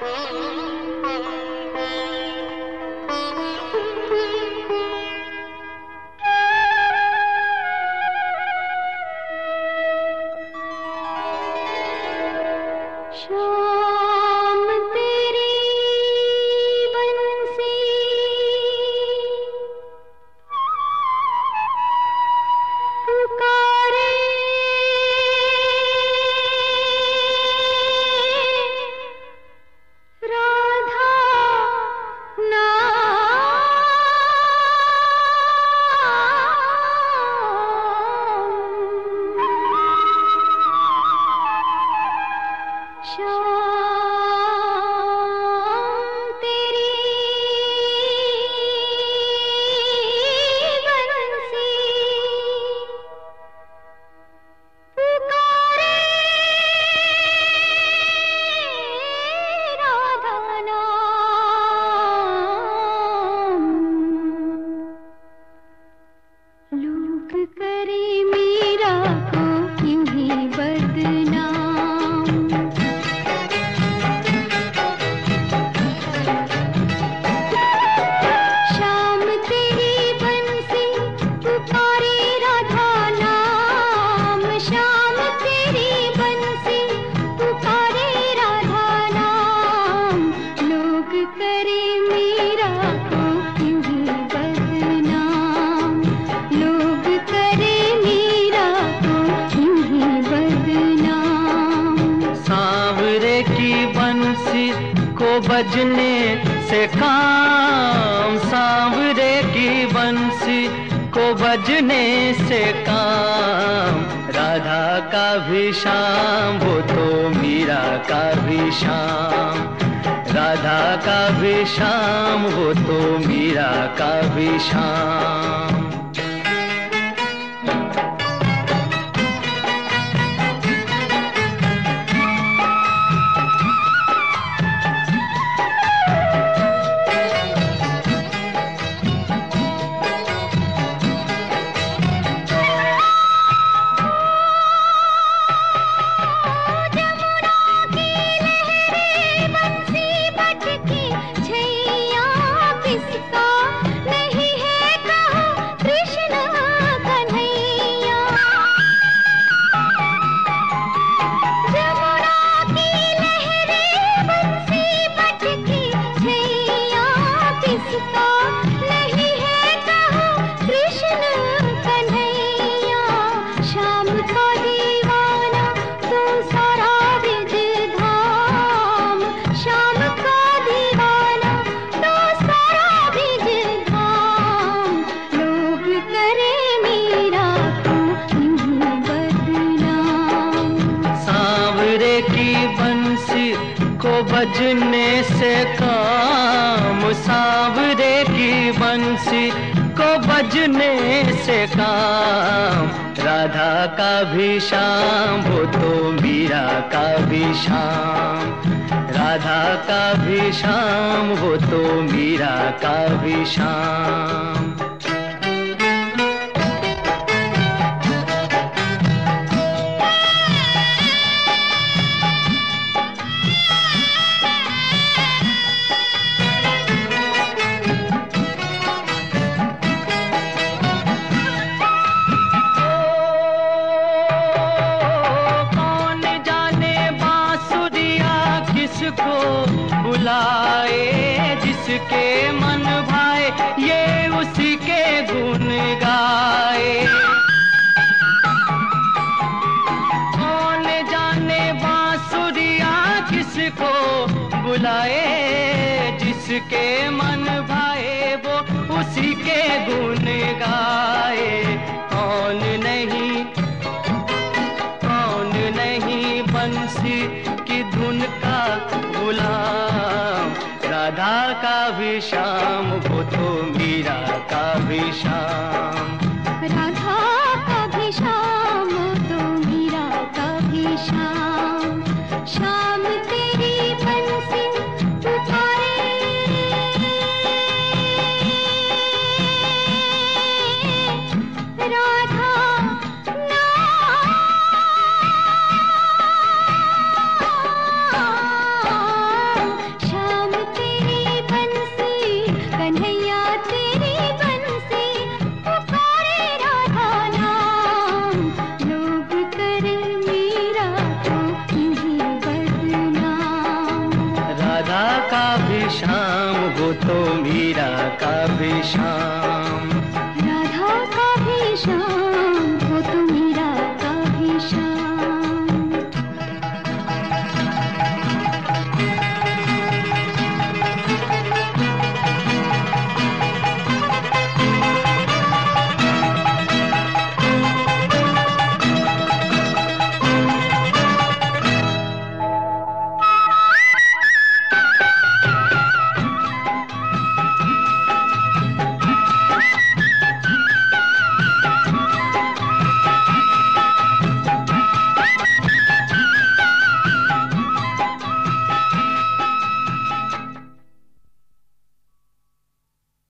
बजने से काम, सांवरे की बंसी को बजने से काम। राधा का भी शाम वो तो मीरा का भी शाम, राधा का भी शाम वो तो मीरा का भी शाम। बजने से काम, सांवरे की बंसी को बजने से काम। राधा का भी शाम वो तो मीरा का भी शाम, राधा का भी शाम वो तो मीरा का भी शाम। जिसके मन भाए ये उसी के गुण गाए। कौन जाने बांसुरिया किसको बुलाए, जिसके मन भाए वो उसी के गुण गाए। कौन नहीं बंसी की धुन का गुलाम। राधा का भी शाम वो तो मीरा का भी शाम, राधा का भी शाम वो तो मीरा का भी शाम। शाम तेरी बंसी पुकारे, राधा राधा का भी श्याम, वो तो मीरा का भी श्याम।